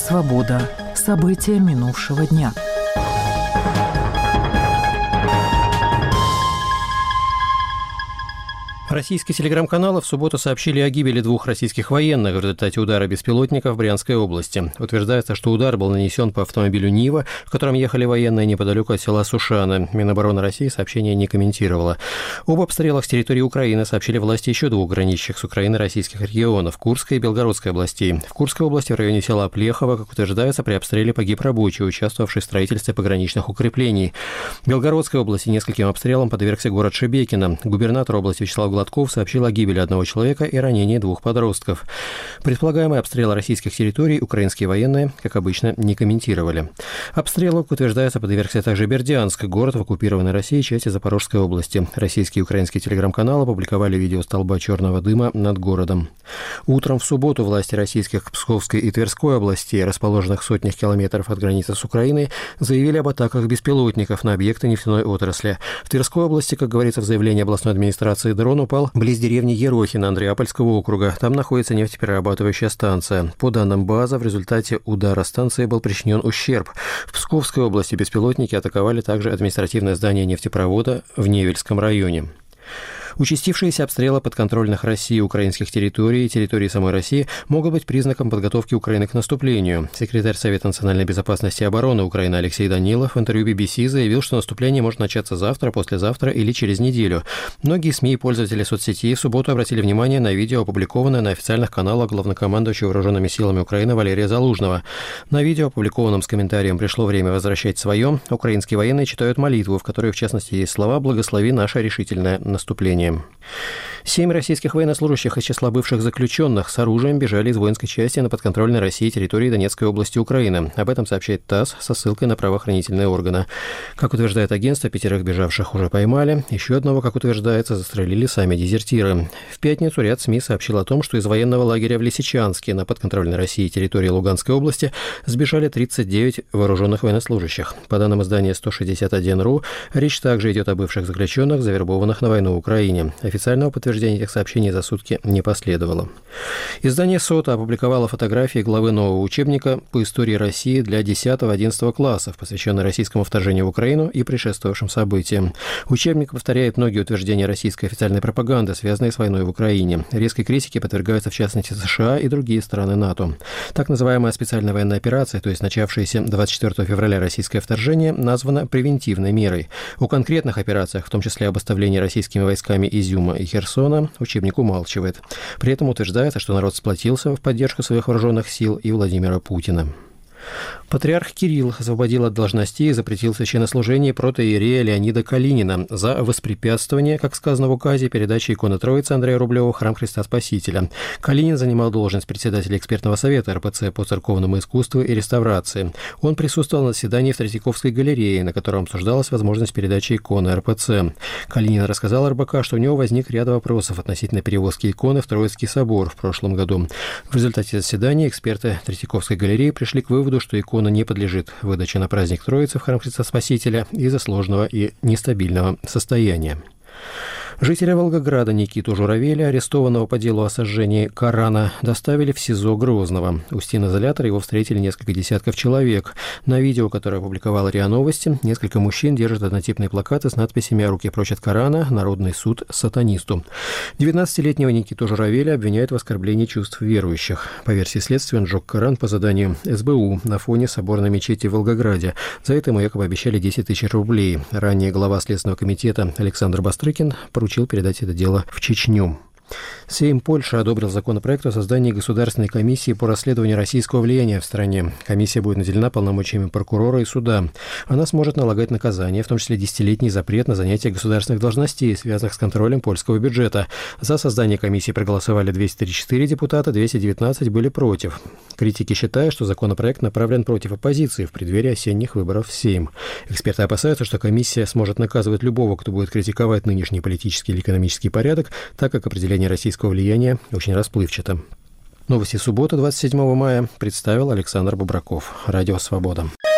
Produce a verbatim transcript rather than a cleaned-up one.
«Свобода». События минувшего дня. Российские телеграм-каналы в субботу сообщили о гибели двух российских военных в результате удара беспилотника в Брянской области. Утверждается, что удар был нанесен по автомобилю «Нива», в котором ехали военные неподалеку от села Сушаны. Минобороны России сообщение не комментировало. Об обстрелах с территории Украины сообщили власти еще двух граничащих с Украиной российских регионов – Курской и Белгородской областей. В Курской области в районе села Плехово, как утверждается, при обстреле погиб рабочий, участвовавший в строительстве пограничных укреплений. В Белгородской области нескольким обстрелам подвергся город Шебекино. Губернатор области Вячеслав Гладков сообщил о гибели одного человека и ранении двух подростков. Предполагаемый обстрел российских территорий украинские военные, как обычно, не комментировали. Обстрелу, как утверждается, подвергся также Бердянск, город в оккупированной России, части Запорожской области. Российские и украинские телеграм-каналы опубликовали видео столба черного дыма над городом. Утром в субботу власти российских Псковской и Тверской областей, расположенных в сотнях километров от границы с Украиной, заявили об атаках беспилотников на объекты нефтяной отрасли. В Тверской области, как говорится в заявлении областной администрации, дрон упал близ деревни Ерохино Андреапольского округа. Там находится нефтеперерабатывающая станция. По данным базы, в результате удара станции был причинен ущерб. В Псковской области беспилотники атаковали также административное здание нефтепровода в Невельском районе. Участившиеся обстрелы подконтрольных России украинских территорий и территории самой России могут быть признаком подготовки Украины к наступлению. Секретарь Совета национальной безопасности и обороны Украины Алексей Данилов в интервью би би си заявил, что наступление может начаться завтра, послезавтра или через неделю. Многие СМИ и пользователи соцсетей в субботу обратили внимание на видео, опубликованное на официальных каналах главнокомандующего вооруженными силами Украины Валерия Залужного. На видео, опубликованном с комментарием «Пришло время возвращать свое», украинские военные читают молитву, в которой, в частности, есть слова «Благослови наше решительное наступление». Семь российских военнослужащих из числа бывших заключенных с оружием бежали из воинской части на подконтрольной России территории Донецкой области Украины. Об этом сообщает ТАСС со ссылкой на правоохранительные органы. Как утверждает агентство, пятерых бежавших уже поймали. Еще одного, как утверждается, застрелили сами дезертиры. В пятницу ряд СМИ сообщил о том, что из военного лагеря в Лисичанске на подконтрольной России территории Луганской области сбежали тридцать девять вооруженных военнослужащих. По данным издания сто шестьдесят один точка ру, речь также идет о бывших заключенных, завербованных на войну в Украине. Официального подтверждения этих сообщений за сутки не последовало. Издание СОТА опубликовало фотографии главы нового учебника по истории России для десятого-одиннадцатого классов, посвященный российскому вторжению в Украину и предшествовавшим событиям. Учебник повторяет многие утверждения российской официальной пропаганды, связанные с войной в Украине. Резкой критике подвергаются в частности США и другие страны НАТО. Так называемая специальная военная операция, то есть начавшаяся двадцать четвёртого февраля российское вторжение, названа превентивной мерой. О конкретных операциях, в том числе об оставлении российскими войсками Изюма и Херсона, учебник умалчивает. При этом утверждается, что народ сплотился в поддержку своих вооруженных сил и Владимира Путина. Патриарх Кирилл освободил от должностей и запретил священнослужение протоиерея Леонида Калинина за воспрепятствование, как сказано в указе, передачи иконы Троицы Андрея Рублева в храм Христа Спасителя. Калинин занимал должность председателя экспертного совета эр пэ цэ по церковному искусству и реставрации. Он присутствовал на заседании в Третьяковской галерее, на котором обсуждалась возможность передачи иконы эр пэ цэ. Калинин рассказал эр бэ ка, что у него возник ряд вопросов относительно перевозки иконы в Троицкий собор в прошлом году. В результате заседания эксперты Третьяковской галереи пришли к выводу, что икона не подлежит выдаче на праздник Троицы в храм Христа Спасителя из-за сложного и нестабильного состояния. Жителя Волгограда Никиту Журавеля, арестованного по делу о сожжении Корана, доставили в СИЗО Грозного. У стен изолятора его встретили несколько десятков человек. На видео, которое опубликовала РИА Новости, несколько мужчин держат однотипные плакаты с надписями «Руки прочь от Корана», «Народный суд сатанисту». девятнадцатилетнего Никиту Журавеля обвиняют в оскорблении чувств верующих. По версии следствия, он сжег Коран по заданию эс бэ у на фоне соборной мечети в Волгограде. За это ему якобы обещали десять тысяч рублей. Ранее глава Следственного комитета Александр Бастрыкин поручил передать это дело в Чечню. Сейм Польши одобрил законопроект о создании Государственной комиссии по расследованию российского влияния в стране. Комиссия будет наделена полномочиями прокурора и суда. Она сможет налагать наказания, в том числе десятилетний запрет на занятие государственных должностей, связанных с контролем польского бюджета. За создание комиссии проголосовали двести тридцать четыре депутата, двести девятнадцать были против. Критики считают, что законопроект направлен против оппозиции в преддверии осенних выборов в Сейм. Эксперты опасаются, что комиссия сможет наказывать любого, кто будет критиковать нынешний политический или экономический порядок, так как определение российского влияния очень расплывчато. Новости субботы, двадцать седьмого мая, представил Александр Бобраков. Радио «Свобода».